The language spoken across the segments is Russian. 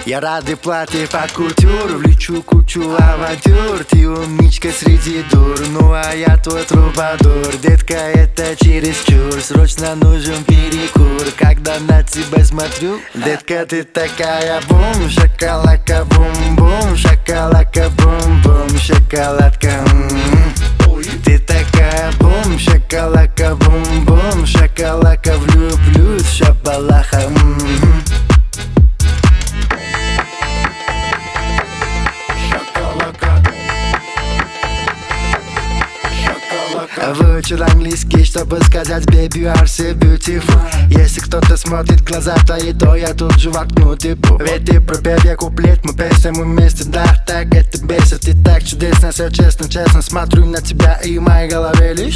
Я рады платье под кутюр, влечу кучу авантюр. Ты умничка среди дур, ну а я твой трубадур. Детка, это чересчур, срочно нужен перекур. Когда на тебя смотрю, детка, ты такая бум. Шоколадка бум-бум, шоколадка бум-бум, шоколадка Ты такая бум, шоколадка бум-бум, шоколадка влюблюсь, шабалаха Выучил английский, чтобы сказать baby you are so beautiful. Если кто-то смотрит в глаза твои, то я тут же воткну типу. Ведь ты пропев, я куплет, мы песнем вместе, да, так это бесит. И так чудесно, все честно, честно смотрю на тебя и в моей голове лишь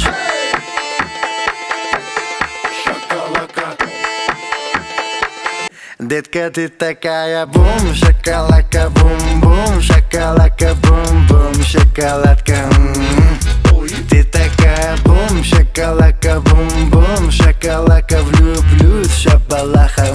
Детка, ты такая бум, шоколадка бум-бум, шоколадка бум-бум, шоколадка Ты такая бум, шоколадка бум-бум, шоколадка влюблюсь, шабалаха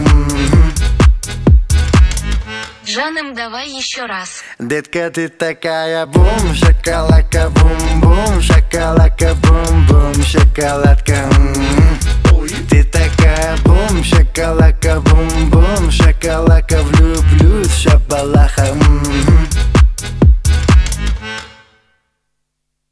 Жаным, давай еще раз. Детка, ты такая бум, шоколадка бум-бум, шоколадка бум-бум, шоколадка Ты такая